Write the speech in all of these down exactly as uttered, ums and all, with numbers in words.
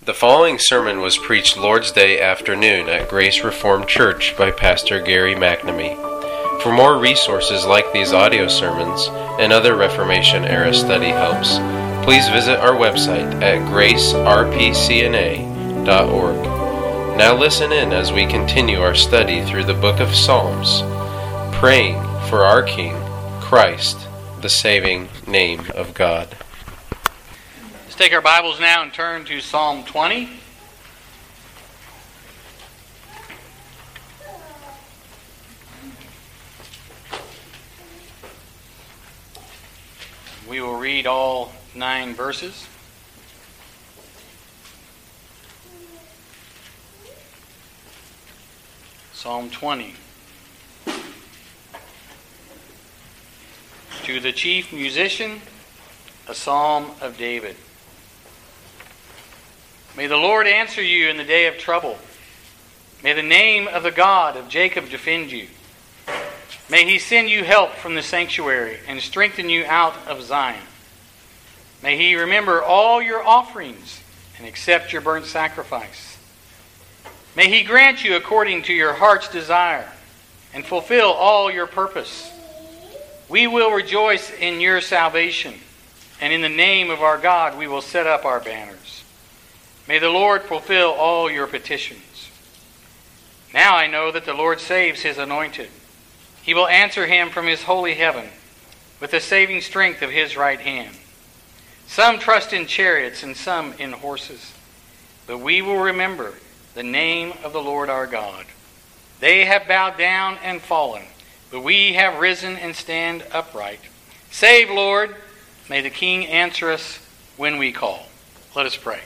The following sermon was preached Lord's Day afternoon at Grace Reformed Church by Pastor Gary McNamee. For more resources like these audio sermons and other Reformation era study helps, please visit our website at grace r p c n a dot org. Now listen in as we continue our study through the book of Psalms, praying for our King, Christ, the saving name of God. Let's take our Bibles now and turn to Psalm twenty. We will read all nine verses. Psalm twenty. To the chief musician, a psalm of David. May the Lord answer you in the day of trouble. May the name of the God of Jacob defend you. May he send you help from the sanctuary and strengthen you out of Zion. May he remember all your offerings and accept your burnt sacrifice. May he grant you according to your heart's desire and fulfill all your purpose. We will rejoice in your salvation, and in the name of our God we will set up our banners. May the Lord fulfill all your petitions. Now I know that the Lord saves his anointed. He will answer him from his holy heaven with the saving strength of his right hand. Some trust in chariots and some in horses, but we will remember the name of the Lord our God. They have bowed down and fallen, but we have risen and stand upright. Save, Lord. May the King answer us when we call. Let us pray.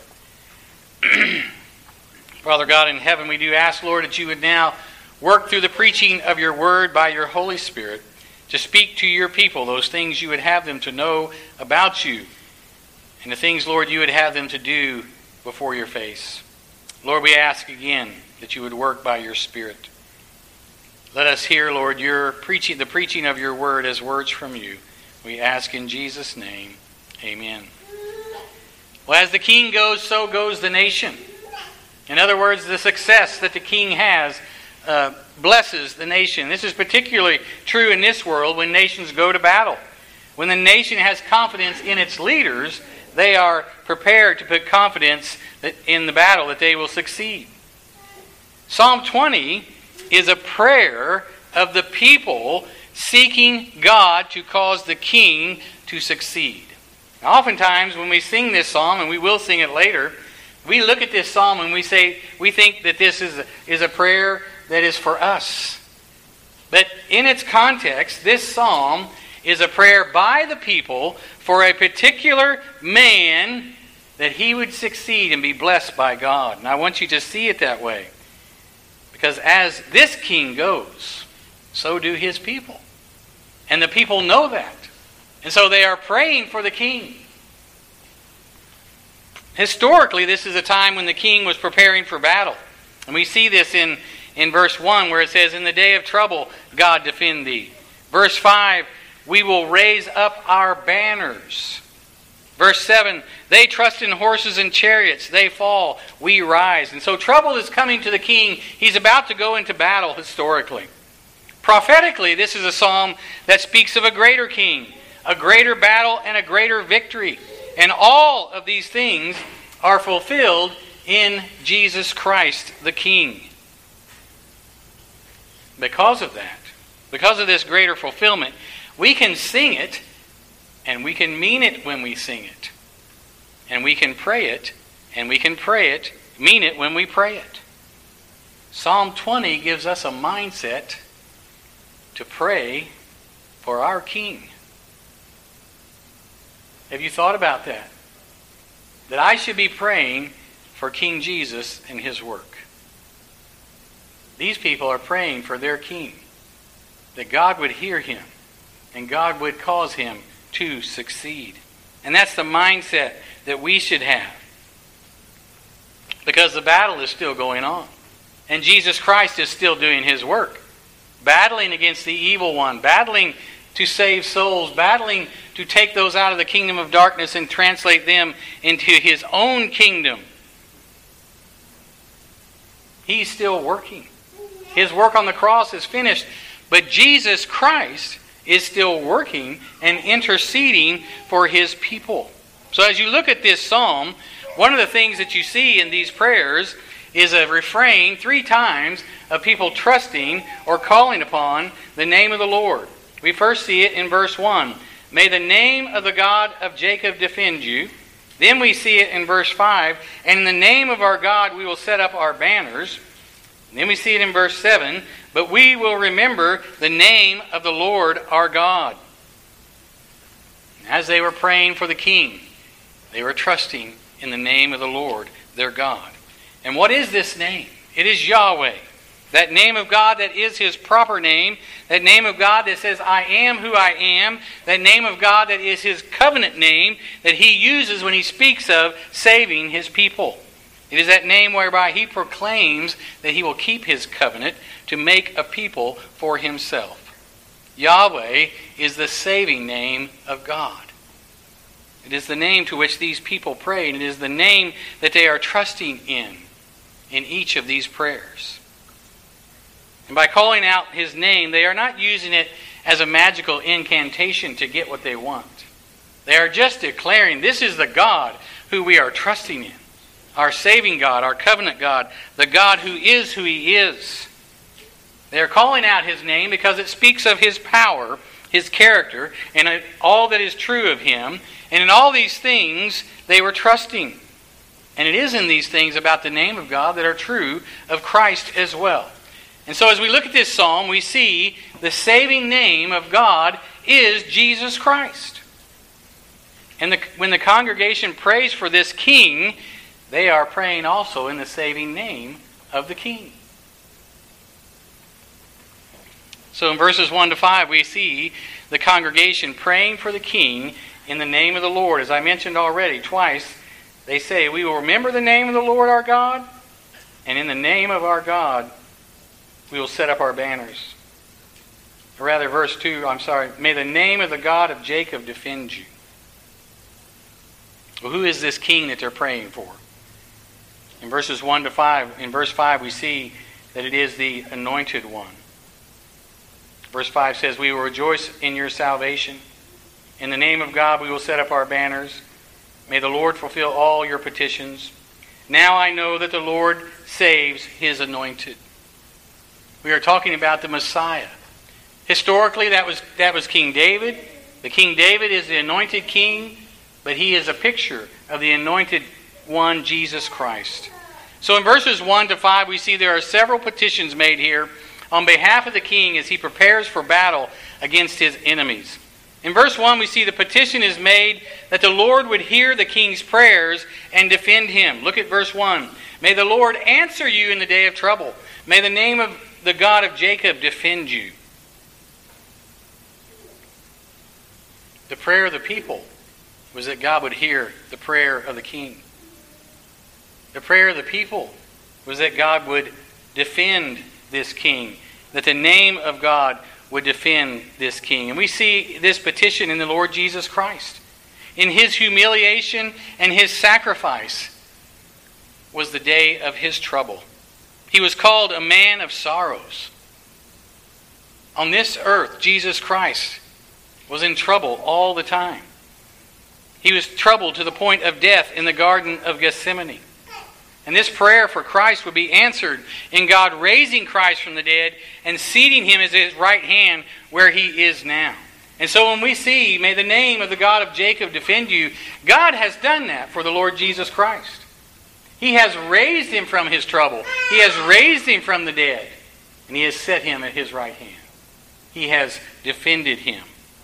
Father God in heaven, we do ask, Lord, that you would now work through the preaching of your word by your Holy Spirit to speak to your people those things you would have them to know about you and the things, Lord, you would have them to do before your face. Lord, we ask again that you would work by your Spirit. Let us hear, Lord, your preaching, the preaching of your word as words from you. We ask in Jesus' name, amen. Well, as the king goes, so goes the nation. In other words, the success that the king has uh, blesses the nation. This is particularly true in this world when nations go to battle. When the nation has confidence in its leaders, they are prepared to put confidence that in the battle that they will succeed. Psalm twenty is a prayer of the people seeking God to cause the king to succeed. Now, oftentimes when we sing this psalm, and we will sing it later, we look at this psalm and we say we think that this is a, is a prayer that is for us. But in its context, this psalm is a prayer by the people for a particular man that he would succeed and be blessed by God. And I want you to see it that way. Because as this king goes, so do his people. And the people know that. And so they are praying for the king. Historically, this is a time when the king was preparing for battle. And we see this in, in verse one where it says, in the day of trouble, God defend thee. Verse five, we will raise up our banners. Verse seven, they trust in horses and chariots. They fall, we rise. And so trouble is coming to the king. He's about to go into battle historically. Prophetically, this is a psalm that speaks of a greater king, a greater battle, and a greater victory. And all of these things are fulfilled in Jesus Christ, the King. Because of that, because of this greater fulfillment, we can sing it, and we can mean it when we sing it. And we can pray it, and we can pray it, mean it when we pray it. Psalm twenty gives us a mindset to pray for our King. Have you thought about that? That I should be praying for King Jesus and his work. These people are praying for their king. That God would hear him and God would cause him to succeed. And that's the mindset that we should have. Because the battle is still going on. And Jesus Christ is still doing his work. Battling against the evil one. Battling to save souls, battling to take those out of the kingdom of darkness and translate them into his own kingdom. He's still working. His work on the cross is finished. But Jesus Christ is still working and interceding for His people. So as you look at this psalm, one of the things that you see in these prayers is a refrain three times of people trusting or calling upon the name of the Lord. We first see it in verse one. May the name of the God of Jacob defend you. Then we see it in verse five. And in the name of our God we will set up our banners. And then we see it in verse seven. But we will remember the name of the Lord our God. As they were praying for the king, they were trusting in the name of the Lord their God. And what is this name? It is Yahweh. That name of God that is His proper name. That name of God that says, I am who I am. That name of God that is His covenant name that He uses when He speaks of saving His people. It is that name whereby He proclaims that He will keep His covenant to make a people for Himself. Yahweh is the saving name of God. It is the name to which these people pray, and it is the name that they are trusting in, in each of these prayers. And by calling out His name, they are not using it as a magical incantation to get what they want. They are just declaring, this is the God who we are trusting in. Our saving God, our covenant God, the God who is who He is. They are calling out His name because it speaks of His power, His character, and all that is true of Him. And in all these things, they were trusting. And it is in these things about the name of God that are true of Christ as well. And so as we look at this psalm, we see the saving name of God is Jesus Christ. And the, when the congregation prays for this king, they are praying also in the saving name of the king. So in verses one to five, we see the congregation praying for the king in the name of the Lord. As I mentioned already twice, they say, we will remember the name of the Lord our God, and in the name of our God, we will set up our banners. Or rather, verse two, I'm sorry, may the name of the God of Jacob defend you. Well, who is this king that they're praying for? In verses one to five, in verse five, we see that it is the anointed one. Verse five says, we will rejoice in your salvation. In the name of God we will set up our banners. May the Lord fulfill all your petitions. Now I know that the Lord saves His anointed. We are talking about the Messiah. Historically, that was, that was King David. The King David is the anointed king, but he is a picture of the anointed one, Jesus Christ. So in verses one to five, we see there are several petitions made here on behalf of the king as he prepares for battle against his enemies. In verse one, we see the petition is made that the Lord would hear the king's prayers and defend him. Look at verse one. May the Lord answer you in the day of trouble. May the name of the God of Jacob defend you. The prayer of the people was that God would hear the prayer of the king. The prayer of the people was that God would defend this king, that the name of God would defend this king. And we see this petition in the Lord Jesus Christ. In His humiliation and His sacrifice was the day of His trouble. He was called a man of sorrows. On this earth, Jesus Christ was in trouble all the time. He was troubled to the point of death in the Garden of Gethsemane. And this prayer for Christ would be answered in God raising Christ from the dead and seating Him at His right hand where He is now. And so when we see, may the name of the God of Jacob defend you, God has done that for the Lord Jesus Christ. He has raised Him from His trouble. He has raised Him from the dead. And He has set Him at His right hand. He has defended Him.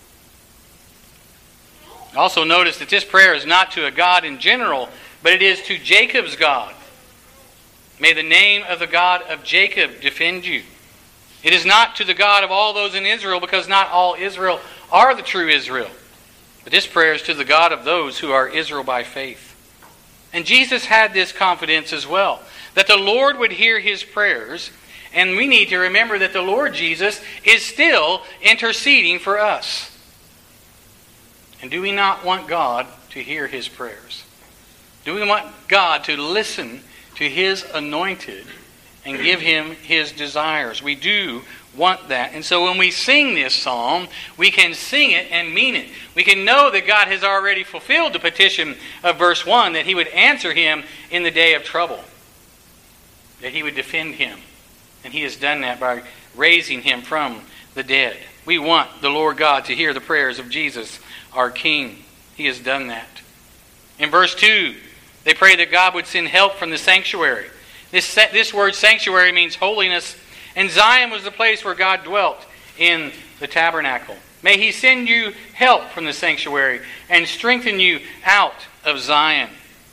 Also notice that this prayer is not to a God in general, but it is to Jacob's God. May the name of the God of Jacob defend you. It is not to the God of all those in Israel, because not all Israel are the true Israel. But this prayer is to the God of those who are Israel by faith. And Jesus had this confidence as well, that the Lord would hear His prayers. And we need to remember that the Lord Jesus is still interceding for us. And do we not want God to hear His prayers? Do we want God to listen to His anointed and give him his desires. We do want that. And so when we sing this psalm, we can sing it and mean it. We can know that God has already fulfilled the petition of verse one, that he would answer him in the day of trouble, that he would defend him. And he has done that by raising him from the dead. We want the Lord God to hear the prayers of Jesus, our King. He has done that. In verse two, they pray that God would send help from the sanctuary. This, this word sanctuary means holiness, and Zion was the place where God dwelt in the tabernacle. May he send you help from the sanctuary and strengthen you out of Zion,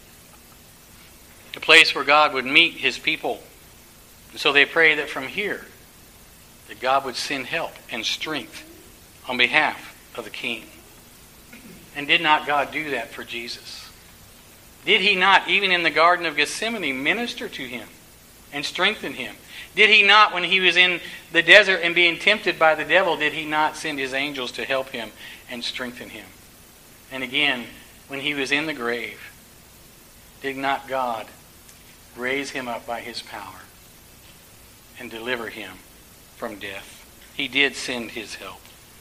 the place where God would meet his people. And so they pray that from here, that God would send help and strength on behalf of the King. And did not God do that for Jesus? Did he not, even in the Garden of Gethsemane, minister to him and strengthen him? Did he not, when he was in the desert and being tempted by the devil, did he not send his angels to help him and strengthen him? And again, when he was in the grave, did not God raise him up by his power and deliver him from death? He did send his help.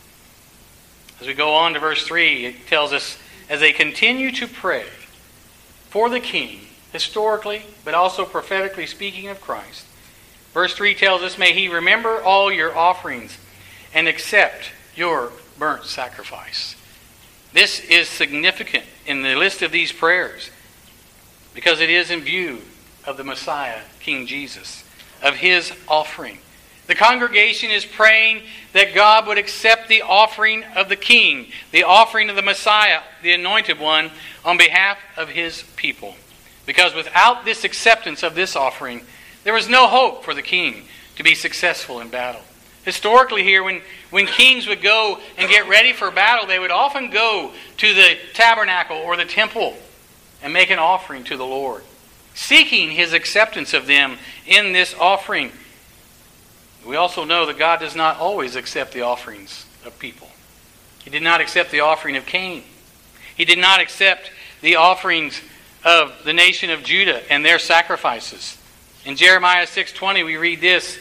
As we go on to verse three, it tells us, as they continue to pray for the King, historically, but also prophetically speaking of Christ, verse three tells us, may he remember all your offerings and accept your burnt sacrifice. This is significant in the list of these prayers because it is in view of the Messiah, King Jesus, of his offering. The congregation is praying that God would accept the offering of the King, the offering of the Messiah, the Anointed One, on behalf of his people. Because without this acceptance of this offering, there was no hope for the king to be successful in battle. Historically here, when, when kings would go and get ready for battle, they would often go to the tabernacle or the temple and make an offering to the Lord, seeking his acceptance of them in this offering. We also know that God does not always accept the offerings of people. He did not accept the offering of Cain. He did not accept the offerings of the nation of Judah and their sacrifices. In Jeremiah six twenty we read this,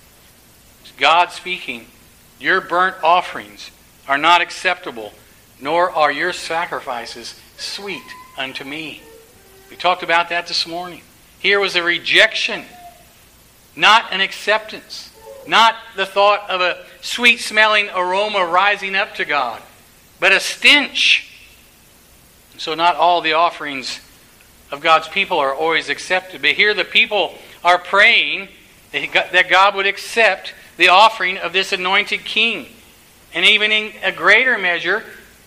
God speaking, your burnt offerings are not acceptable, nor are your sacrifices sweet unto me. We talked about that this morning. Here was a rejection, not an acceptance, not the thought of a sweet-smelling aroma rising up to God, but a stench. So not all the offerings of God's people are always accepted. But here the people are praying that God would accept the offering of this anointed king. And even in a greater measure,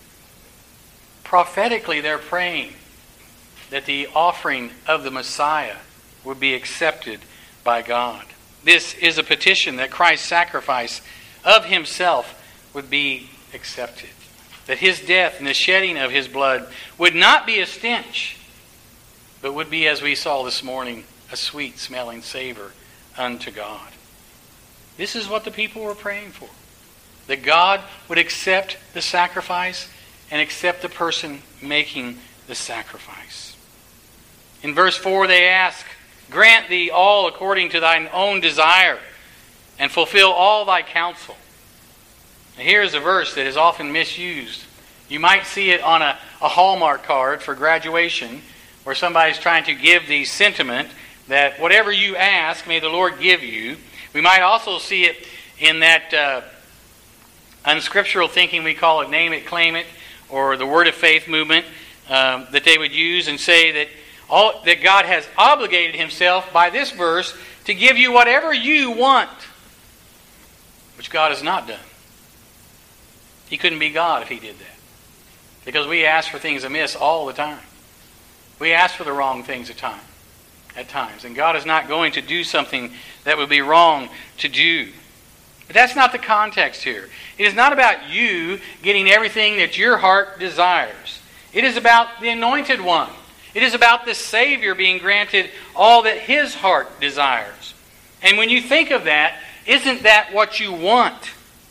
prophetically they're praying that the offering of the Messiah would be accepted by God. This is a petition that Christ's sacrifice of himself would be accepted. That his death and the shedding of his blood would not be a stench, but would be, as we saw this morning, a sweet-smelling savor unto God. This is what the people were praying for. That God would accept the sacrifice and accept the person making the sacrifice. In verse four they ask, grant thee all according to thine own desire, and fulfill all thy counsel. Now here's a verse that is often misused. You might see it on a, a Hallmark card for graduation, where somebody's trying to give the sentiment that whatever you ask, may the Lord give you. We might also see it in that uh, unscriptural thinking we call it name it, claim it, or the word of faith movement um, that they would use and say that all that God has obligated himself by this verse to give you whatever you want, which God has not done. He couldn't be God if he did that. Because we ask for things amiss all the time. We ask for the wrong things at time, at times. And God is not going to do something that would be wrong to do. But that's not the context here. It is not about you getting everything that your heart desires. It is about the Anointed One. It is about the Savior being granted all that his heart desires. And when you think of that, isn't that what you want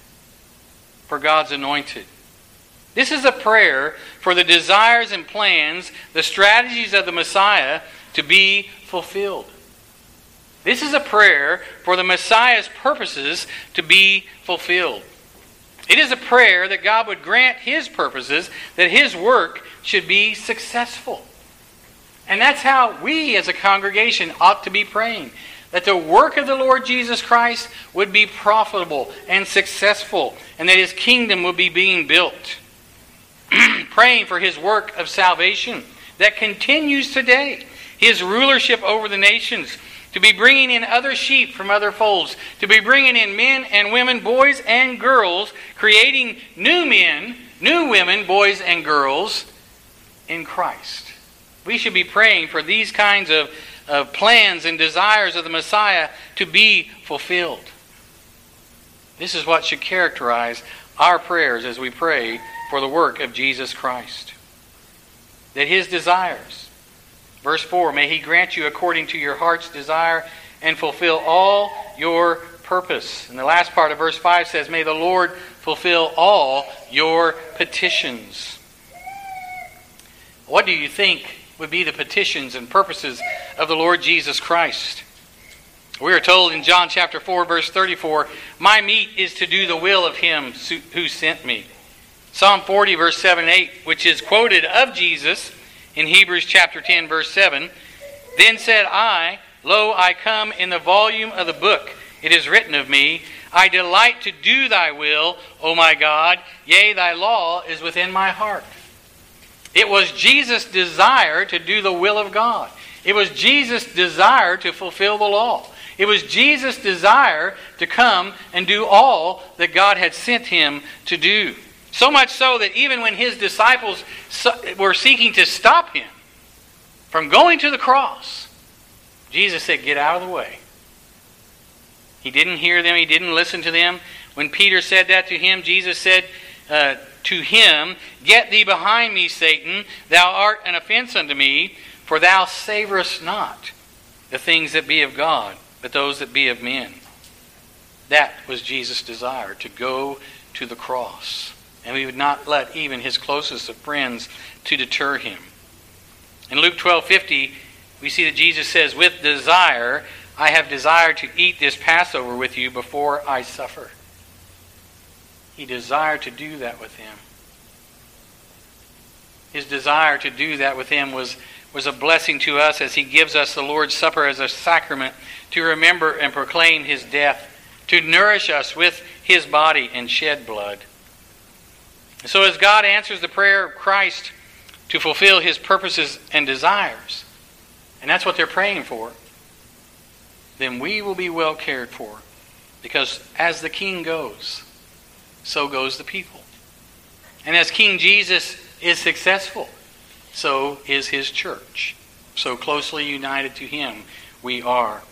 for God's anointed? This is a prayer for the desires and plans, the strategies of the Messiah to be fulfilled. This is a prayer for the Messiah's purposes to be fulfilled. It is a prayer that God would grant His purposes, that His work should be successful. And that's how we as a congregation ought to be praying. That the work of the Lord Jesus Christ would be profitable and successful, and that His kingdom would be being built. Praying for His work of salvation that continues today. His rulership over the nations, to be bringing in other sheep from other folds, to be bringing in men and women, boys and girls, creating new men, new women, boys and girls in Christ. We should be praying for these kinds of, of plans and desires of the Messiah to be fulfilled. This is what should characterize our prayers as we pray for the work of Jesus Christ. That His desires, verse four, may He grant you according to your heart's desire and fulfill all your purpose. And the last part of verse five says, may the Lord fulfill all your petitions. What do you think would be the petitions and purposes of the Lord Jesus Christ? We are told in John chapter four, verse thirty-four, my meat is to do the will of Him who sent me. Psalm forty, verse seven and eight, which is quoted of Jesus in Hebrews chapter ten, verse seven, then said I, lo, I come in the volume of the book. It is written of me, I delight to do thy will, O my God. Yea, thy law is within my heart. It was Jesus' desire to do the will of God. It was Jesus' desire to fulfill the law. It was Jesus' desire to come and do all that God had sent Him to do. So much so that even when His disciples were seeking to stop Him from going to the cross, Jesus said, get out of the way. He didn't hear them. He didn't listen to them. When Peter said that to him, Jesus said uh, to him, get thee behind me, Satan. Thou art an offense unto me, for thou savorest not the things that be of God, but those that be of men. That was Jesus' desire, to go to the cross. And we would not let even His closest of friends to deter Him. In Luke twelve fifty, we see that Jesus says, with desire, I have desired to eat this Passover with you before I suffer. He desired to do that with them. His desire to do that with them was, was a blessing to us as He gives us the Lord's Supper as a sacrament to remember and proclaim His death, to nourish us with His body and shed blood. So as God answers the prayer of Christ to fulfill His purposes and desires, and that's what they're praying for, then we will be well cared for. Because as the King goes, so goes the people. And as King Jesus is successful, so is His church. So closely united to Him we are.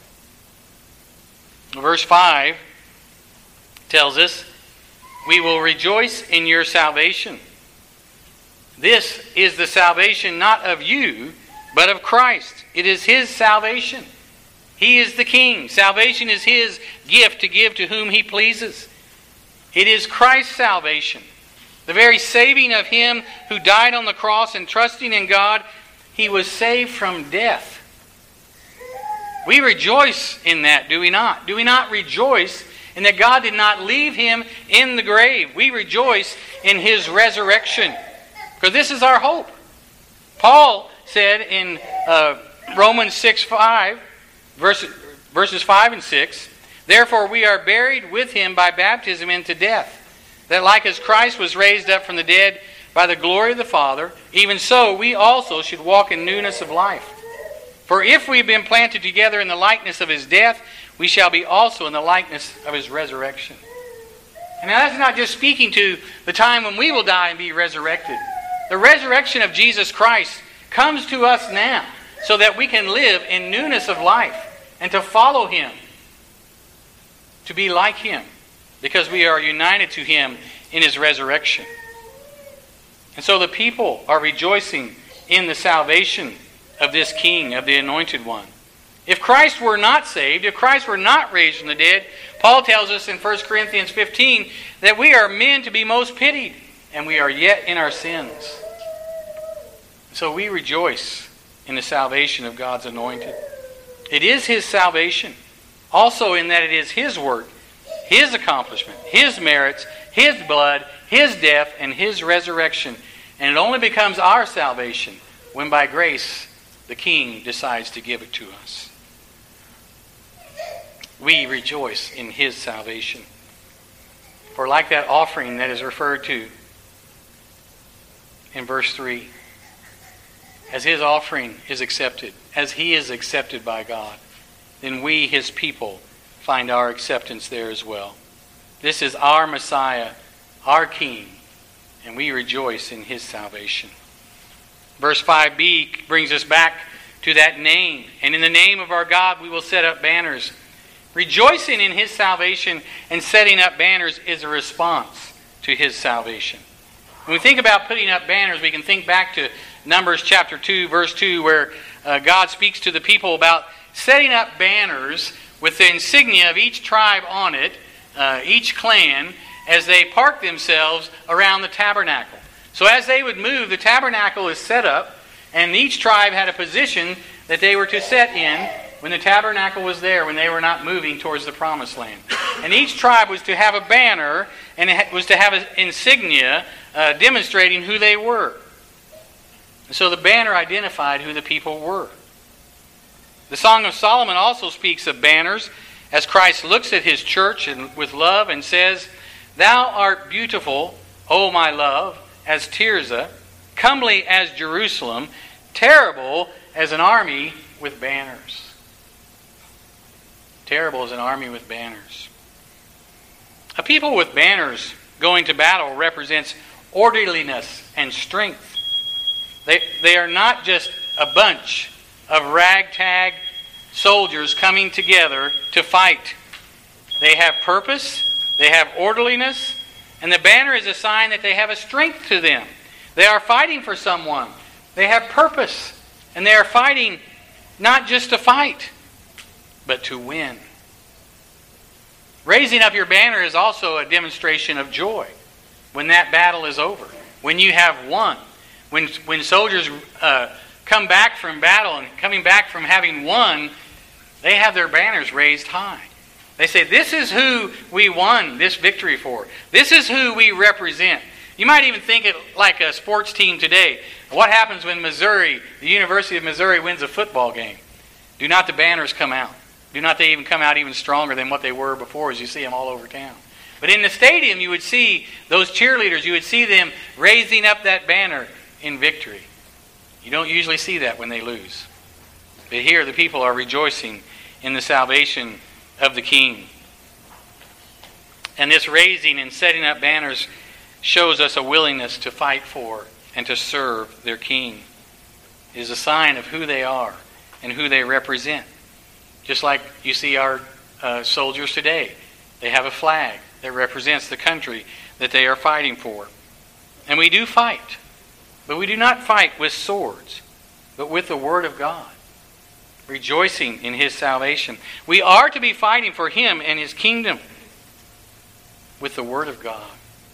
Verse five tells us, we will rejoice in your salvation. This is the salvation not of you, but of Christ. It is His salvation. He is the King. Salvation is His gift to give to whom He pleases. It is Christ's salvation. The very saving of Him who died on the cross and trusting in God, He was saved from death. We rejoice in that, do we not? Do we not rejoice in that God did not leave Him in the grave? We rejoice in His resurrection. Because this is our hope. Paul said in uh, Romans six five, verse, verses five and six, therefore we are buried with Him by baptism into death, that like as Christ was raised up from the dead by the glory of the Father, even so we also should walk in newness of life. For if we have been planted together in the likeness of His death, we shall be also in the likeness of His resurrection. And now that's not just speaking to the time when we will die and be resurrected. The resurrection of Jesus Christ comes to us now so that we can live in newness of life and to follow Him, to be like Him, because we are united to Him in His resurrection. And so the people are rejoicing in the salvation of this King, of the Anointed One. If Christ were not saved, if Christ were not raised from the dead, Paul tells us in First Corinthians fifteen that we are men to be most pitied, and we are yet in our sins. So we rejoice in the salvation of God's anointed. It is His salvation. Also in that it is His work, His accomplishment, His merits, His blood, His death, and His resurrection. And it only becomes our salvation when by grace the King decides to give it to us. We rejoice in His salvation. For like that offering that is referred to in verse three, as His offering is accepted, as He is accepted by God, then we, His people, find our acceptance there as well. This is our Messiah, our King, and we rejoice in His salvation. Verse five b brings us back to that name. And in the name of our God we will set up banners. Rejoicing in His salvation and setting up banners is a response to His salvation. When we think about putting up banners, we can think back to Numbers chapter two, verse two, where uh, God speaks to the people about setting up banners with the insignia of each tribe on it, uh, each clan, as they park themselves around the tabernacle. So as they would move, the tabernacle is set up, and each tribe had a position that they were to set in when the tabernacle was there, when they were not moving towards the promised land. And each tribe was to have a banner, and it was to have an insignia uh, demonstrating who they were. And so the banner identified who the people were. The Song of Solomon also speaks of banners as Christ looks at His church and with love and says, "Thou art beautiful, O my love, as Tirzah, comely as Jerusalem, terrible as an army with banners." Terrible as an army with banners. A people with banners going to battle represents orderliness and strength. They, they are not just a bunch of ragtag soldiers coming together to fight. They have purpose, they have orderliness, and the banner is a sign that they have a strength to them. They are fighting for someone. They have purpose, and they are fighting not just to fight, but to win. Raising up your banner is also a demonstration of joy when that battle is over, when you have won. When, when soldiers uh, come back from battle and coming back from having won, they have their banners raised high. They say, "This is who we won this victory for. This is who we represent." You might even think it like a sports team today. What happens when Missouri, the University of Missouri, wins a football game? Do not the banners come out? Do not they even come out even stronger than what they were before, as you see them all over town? But in the stadium, you would see those cheerleaders, you would see them raising up that banner in victory. You don't usually see that when they lose. But here the people are rejoicing in the salvation of the King. And this raising and setting up banners shows us a willingness to fight for and to serve their King. It is a sign of who they are and who they represent. Just like you see our uh, soldiers today. They have a flag that represents the country that they are fighting for. And we do fight. But we do not fight with swords, but with the Word of God, rejoicing in His salvation. We are to be fighting for Him and His kingdom with the Word of God.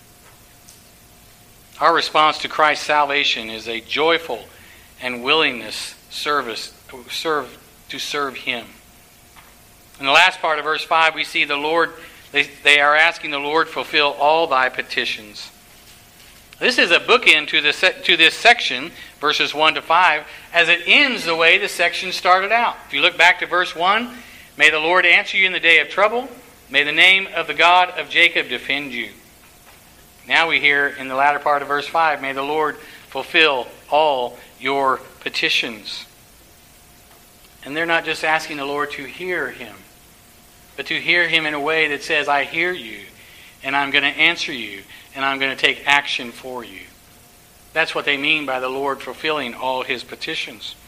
Our response to Christ's salvation is a joyful and willingness service serve to serve Him. In the last part of verse five, we see the Lord, they, they are asking the Lord, "Fulfill all thy petitions." This is a bookend to this, to this section, verses one to five, as it ends the way the section started out. If you look back to verse one, "May the Lord answer you in the day of trouble. May the name of the God of Jacob defend you." Now we hear in the latter part of verse five, "May the Lord fulfill all your petitions." And they're not just asking the Lord to hear Him, but to hear Him in a way that says, "I hear you, and I'm going to answer you, and I'm going to take action for you." That's what they mean by the Lord fulfilling all His petitions.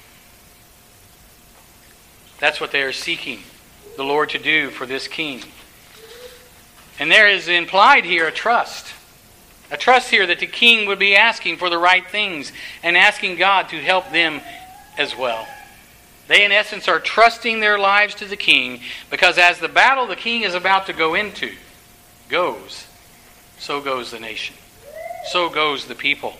That's what they are seeking the Lord to do for this King. And there is implied here a trust. A trust here that the King would be asking for the right things and asking God to help them as well. They, in essence, are trusting their lives to the King, because as the battle the King is about to go into goes, so goes the nation. So goes the people.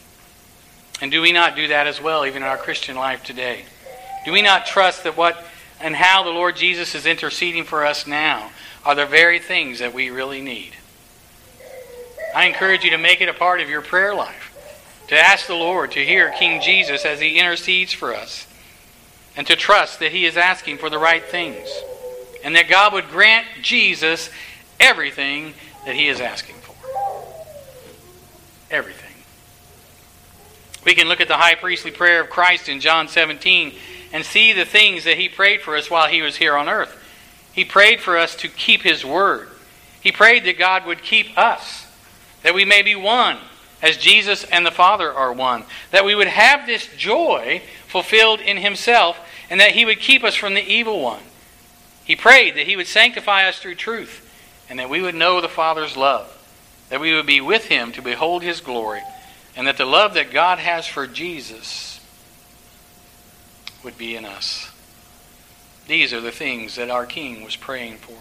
And do we not do that as well, even in our Christian life today? Do we not trust that what and how the Lord Jesus is interceding for us now are the very things that we really need. I encourage you to make it a part of your prayer life, to ask the Lord to hear King Jesus as He intercedes for us, and to trust that He is asking for the right things, and that God would grant Jesus everything that He is asking for. Everything. We can look at the high priestly prayer of Christ in John seventeen and see the things that He prayed for us while He was here on earth. He prayed for us to keep His word. He prayed that God would keep us, that we may be one as Jesus and the Father are one, that we would have this joy fulfilled in Himself, and that He would keep us from the evil one. He prayed that He would sanctify us through truth, and that we would know the Father's love, that we would be with Him to behold His glory, and that the love that God has for Jesus would be in us. These are the things that our King was praying for.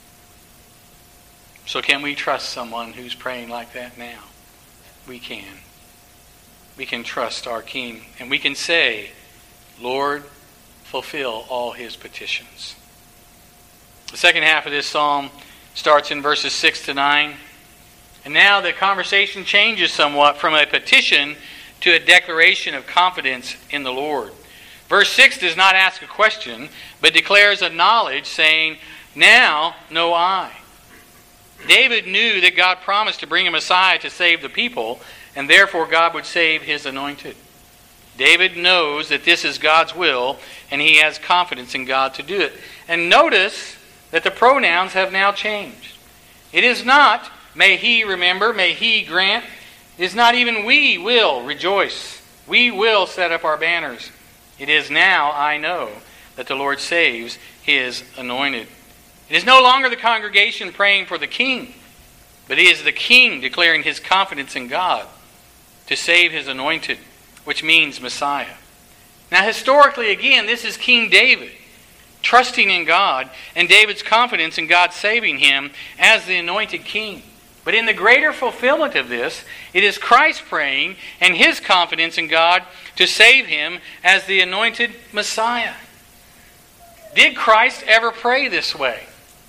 So can we trust someone who's praying like that now? We can. We can trust our King, and we can say, Lord, fulfill all His petitions. The second half of this psalm starts in verses six to nine. And now the conversation changes somewhat from a petition to a declaration of confidence in the Lord. Verse six does not ask a question, but declares a knowledge, saying, now know I. David knew that God promised to bring a Messiah to save the people, and therefore God would save His anointed. David knows that this is God's will, and he has confidence in God to do it. And notice that the pronouns have now changed. It is not, may He remember, may He grant. It is not even we will rejoice. We will set up our banners. It is now, I know, that the Lord saves His anointed. It is no longer the congregation praying for the king, but it is the king declaring his confidence in God to save His anointed, which means Messiah. Now, historically, again, this is King David trusting in God and David's confidence in God saving him as the anointed king. But in the greater fulfillment of this, it is Christ praying and his confidence in God to save him as the anointed Messiah. Did Christ ever pray this way?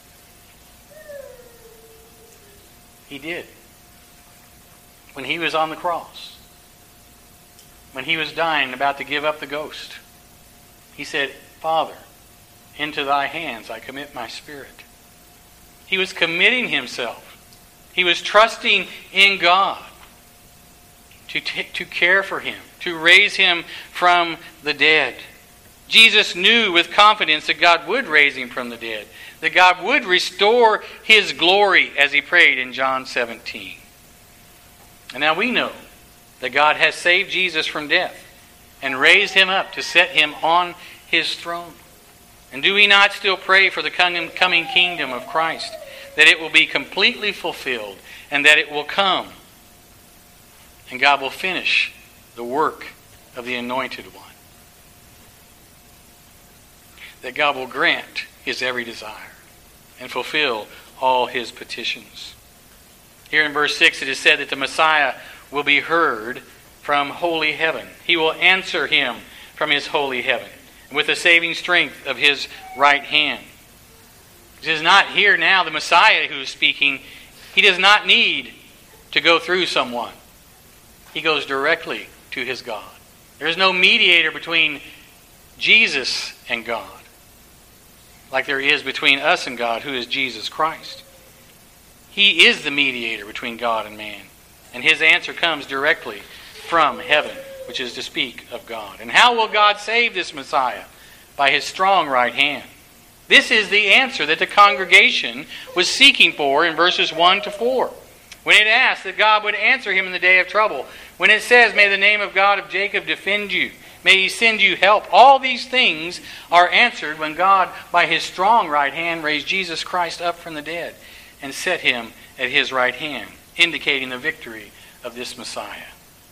He did. When He was on the cross, when He was dying, about to give up the ghost, He said, Father, into Thy hands I commit my spirit. He was committing Himself. He was trusting in God to, t- to care for him, to raise him from the dead. Jesus knew with confidence that God would raise him from the dead, that God would restore His glory as He prayed in John seventeen. And now we know that God has saved Jesus from death and raised Him up to set Him on His throne. And do we not still pray for the coming kingdom of Christ, that it will be completely fulfilled and that it will come, and God will finish the work of the anointed one? That God will grant His every desire and fulfill all His petitions. Here in verse six it is said that the Messiah will be heard from holy heaven. He will answer him from His holy heaven with the saving strength of His right hand. It is not here now the Messiah who is speaking. He does not need to go through someone. He goes directly to his God. There is no mediator between Jesus and God, like there is between us and God, who is Jesus Christ. He is the mediator between God and man, and His answer comes directly from heaven, which is to speak of God. And how will God save this Messiah? By His strong right hand. This is the answer that the congregation was seeking for in verses one to four. When it asked that God would answer him in the day of trouble. When it says, may the name of God of Jacob defend you. May He send you help. All these things are answered when God, by His strong right hand, raised Jesus Christ up from the dead and set Him at His right hand, indicating the victory of this Messiah.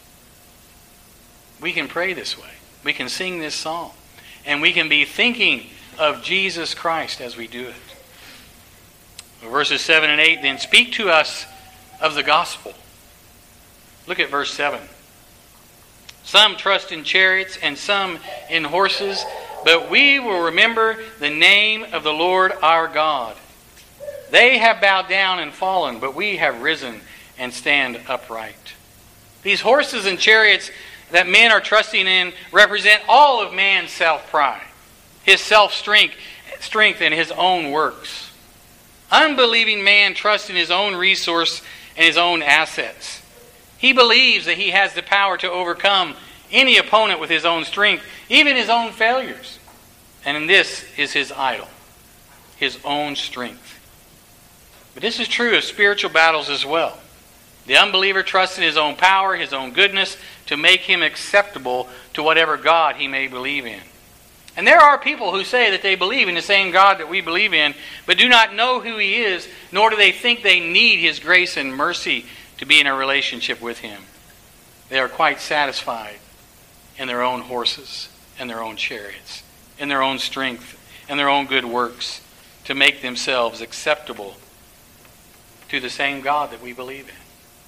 We can pray this way. We can sing this psalm. And we can be thinking of Jesus Christ as we do it. Verses seven and eight, then speak to us of the gospel. Look at verse seven. Some trust in chariots and some in horses, but we will remember the name of the Lord our God. They have bowed down and fallen, but we have risen and stand upright. These horses and chariots that men are trusting in represent all of man's self-pride, his self-strength, strength and his own works. Unbelieving man trusts in his own resource and his own assets. He believes that he has the power to overcome any opponent with his own strength, even his own failures. And this is his idol, his own strength. But this is true of spiritual battles as well. The unbeliever trusts in his own power, his own goodness, to make him acceptable to whatever God he may believe in. And there are people who say that they believe in the same God that we believe in, but do not know who He is, nor do they think they need His grace and mercy to be in a relationship with Him. They are quite satisfied in their own horses and their own chariots, in their own strength and their own good works, to make themselves acceptable to the same God that we believe in.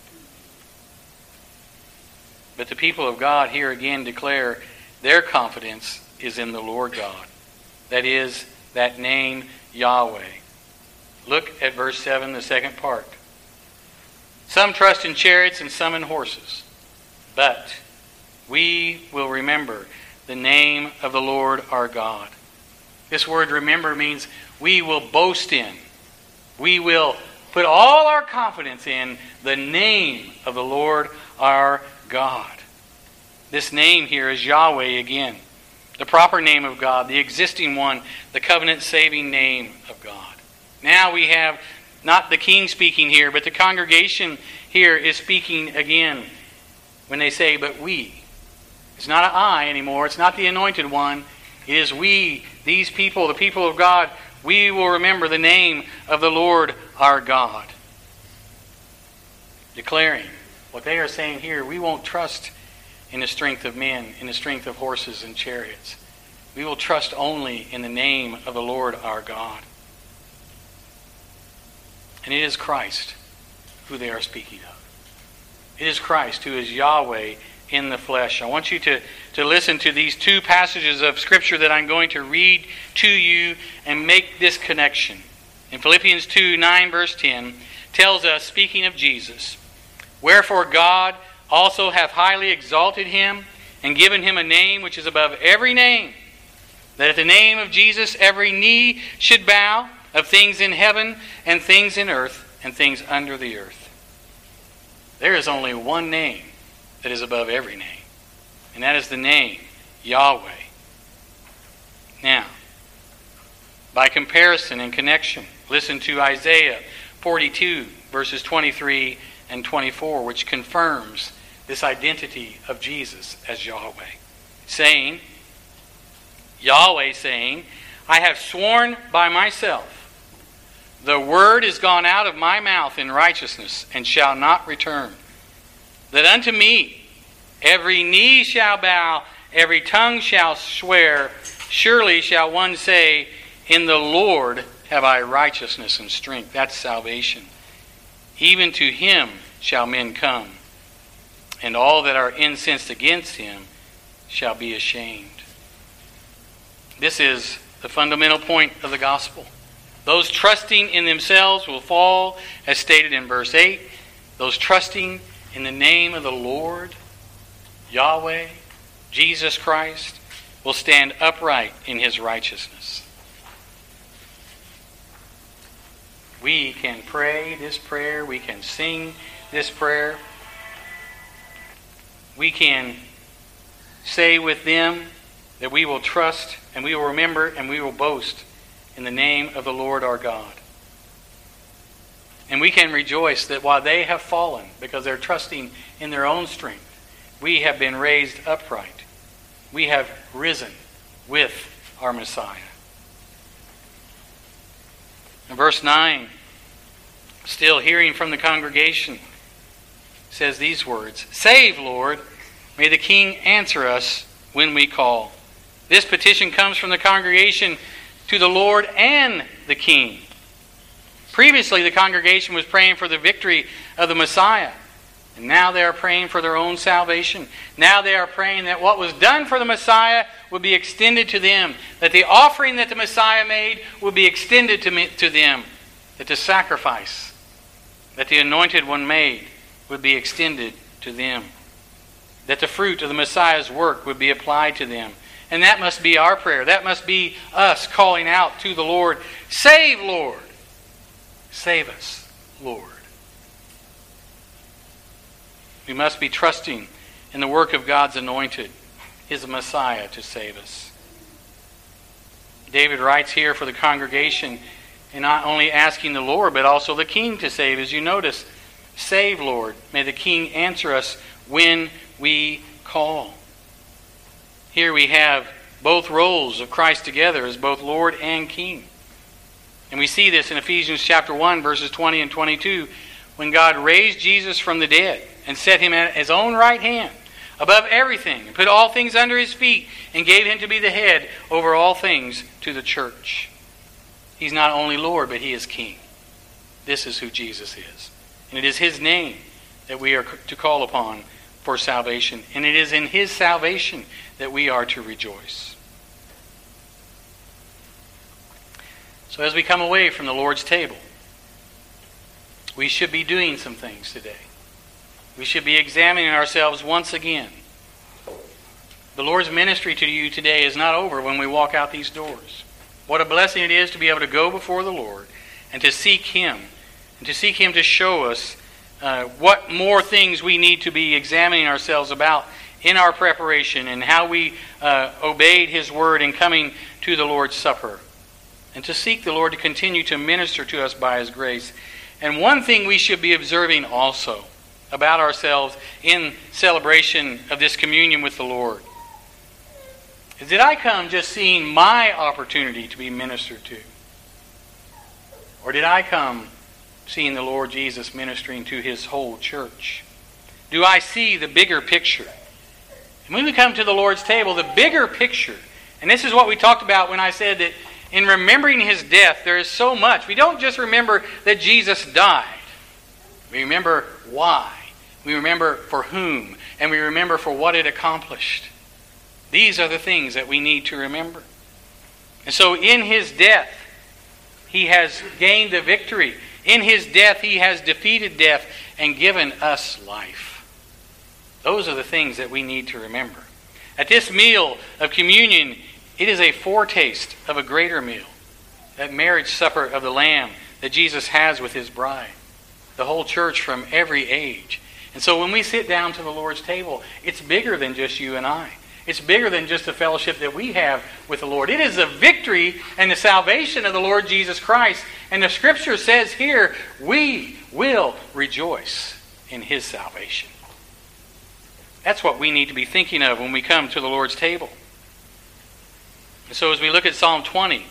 But the people of God here again declare their confidence is in the Lord God. That is, that name Yahweh. Look at verse seven, the second part. Some trust in chariots and some in horses, but we will remember the name of the Lord our God. This word remember means we will boast in. We will put all our confidence in the name of the Lord our God. This name here is Yahweh again. The proper name of God, the existing one, the covenant-saving name of God. Now we have not the king speaking here, but the congregation here is speaking again when they say, but we. It's not an I anymore. It's not the anointed one. It is we, these people, the people of God. We will remember the name of the Lord our God. Declaring what they are saying here, we won't trust in the strength of men, in the strength of horses and chariots. We will trust only in the name of the Lord our God. And it is Christ who they are speaking of. It is Christ who is Yahweh in the flesh. I want you to, to listen to these two passages of Scripture that I'm going to read to you and make this connection. In Philippians two, nine, verse ten, tells us, speaking of Jesus, wherefore God also hath highly exalted him and given him a name which is above every name, that at the name of Jesus every knee should bow, of things in heaven and things in earth and things under the earth. There is only one name that is above every name, and that is the name Yahweh. Now, by comparison and connection, listen to Isaiah forty-two, verses twenty-three and twenty-four, which confirms this identity of Jesus as Yahweh. Saying, Yahweh saying, I have sworn by myself, the word is gone out of my mouth in righteousness, and shall not return. That unto me every knee shall bow, every tongue shall swear, surely shall one say, in the Lord have I righteousness and strength. That's salvation. Even to him shall men come, and all that are incensed against him shall be ashamed. This is the fundamental point of the gospel. Those trusting in themselves will fall, as stated in verse eight. Those trusting in the name of the Lord, Yahweh, Jesus Christ, will stand upright in his righteousness. We can pray this prayer. We can sing this prayer. We can say with them that we will trust and we will remember and we will boast in the name of the Lord our God. And we can rejoice that while they have fallen because they're trusting in their own strength, we have been raised upright. We have risen with our Messiah. In verse nine, still hearing from the congregation, says these words, Save, Lord, may the King answer us when we call. This petition comes from the congregation to the Lord and the King. Previously, the congregation was praying for the victory of the Messiah. And now they are praying for their own salvation. Now they are praying that what was done for the Messiah would be extended to them. That the offering that the Messiah made would be extended to, me, to them. That the sacrifice that the Anointed One made would be extended to them. That the fruit of the Messiah's work would be applied to them. And that must be our prayer. That must be us calling out to the Lord, "Save, Lord! Save us, Lord." We must be trusting in the work of God's anointed, His Messiah, to save us. David writes here for the congregation, and not only asking the Lord, but also the King to save. As you notice, "Save, Lord. May the King answer us when we call." Here we have both roles of Christ together as both Lord and King. And we see this in Ephesians chapter one, verses twenty and twenty-two, when God raised Jesus from the dead and set him at his own right hand above everything, and put all things under his feet, and gave him to be the head over all things to the church. He's not only Lord, but he is King. This is who Jesus is. And it is his name that we are to call upon for salvation. And it is in his salvation that we are to rejoice. So as we come away from the Lord's table, we should be doing some things today. We should be examining ourselves once again. The Lord's ministry to you today is not over when we walk out these doors. What a blessing it is to be able to go before the Lord and to seek Him, and to seek Him to show us uh, what more things we need to be examining ourselves about in our preparation, and how we uh, obeyed His word in coming to the Lord's Supper, and to seek the Lord to continue to minister to us by His grace. And one thing we should be observing also about ourselves in celebration of this communion with the Lord is, did I come just seeing my opportunity to be ministered to? Or did I come seeing the Lord Jesus ministering to His whole church? Do I see the bigger picture? And when we come to the Lord's table, the bigger picture, and this is what we talked about when I said that in remembering His death, there is so much. We don't just remember that Jesus died. We remember why. We remember for whom. And we remember for what it accomplished. These are the things that we need to remember. And so in His death, He has gained the victory. In His death, He has defeated death and given us life. Those are the things that we need to remember. At this meal of communion, it is a foretaste of a greater meal. That marriage supper of the Lamb that Jesus has with His bride. The whole church from every age. And so when we sit down to the Lord's table, it's bigger than just you and I. It's bigger than just the fellowship that we have with the Lord. It is the victory and the salvation of the Lord Jesus Christ. And the Scripture says here, we will rejoice in His salvation. That's what we need to be thinking of when we come to the Lord's table. And so as we look at Psalm twenty,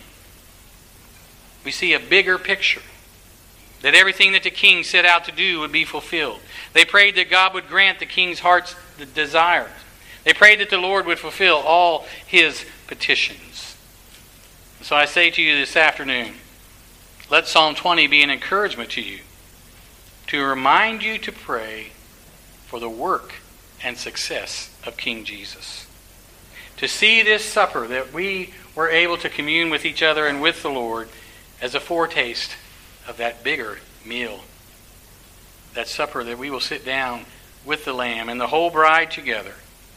we see a bigger picture. That everything that the king set out to do would be fulfilled. They prayed that God would grant the king's heart's desires. They prayed that the Lord would fulfill all his petitions. And so I say to you this afternoon, let Psalm twenty be an encouragement to you, to remind you to pray for the work and success of King Jesus. To see this supper that we were able to commune with each other and with the Lord as a foretaste of that bigger meal. That supper that we will sit down with the Lamb and the whole bride together.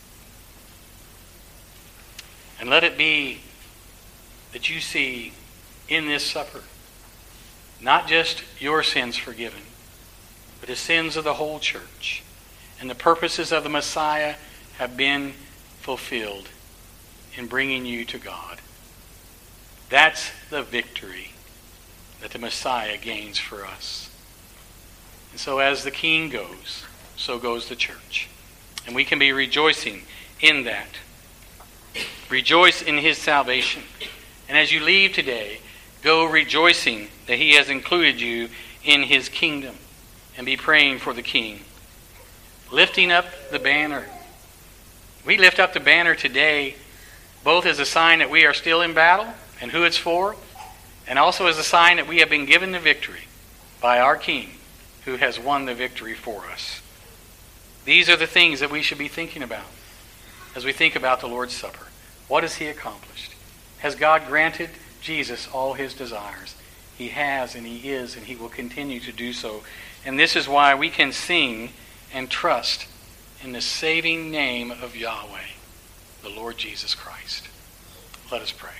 And let it be that you see in this supper not just your sins forgiven, but the sins of the whole church. And the purposes of the Messiah have been fulfilled in bringing you to God. That's the victory that the Messiah gains for us. And so as the King goes, so goes the church. And we can be rejoicing in that. Rejoice in His salvation. And as you leave today, go rejoicing that He has included you in His kingdom. And be praying for the King. Lifting up the banner. We lift up the banner today, both as a sign that we are still in battle and who it's for, and also as a sign that we have been given the victory by our King, who has won the victory for us. These are the things that we should be thinking about as we think about the Lord's Supper. What has he accomplished? Has God granted Jesus all his desires? He has, and he is, and he will continue to do so. And this is why we can sing and trust in the saving name of Yahweh, the Lord Jesus Christ. Let us pray.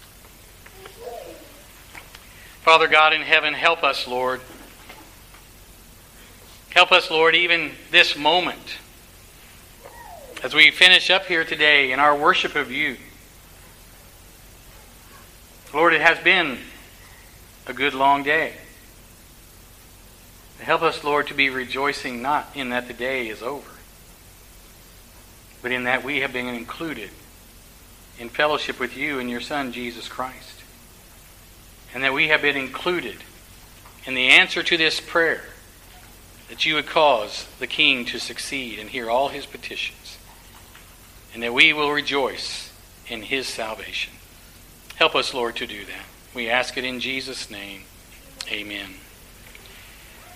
Father God in heaven, help us, Lord. Help us, Lord, even this moment, as we finish up here today in our worship of you. Lord, it has been a good long day. Help us, Lord, to be rejoicing not in that the day is over, but in that we have been included in fellowship with you and your Son, Jesus Christ. And that we have been included in the answer to this prayer, that you would cause the King to succeed and hear all his petitions, and that we will rejoice in his salvation. Help us, Lord, to do that. We ask it in Jesus' name. Amen.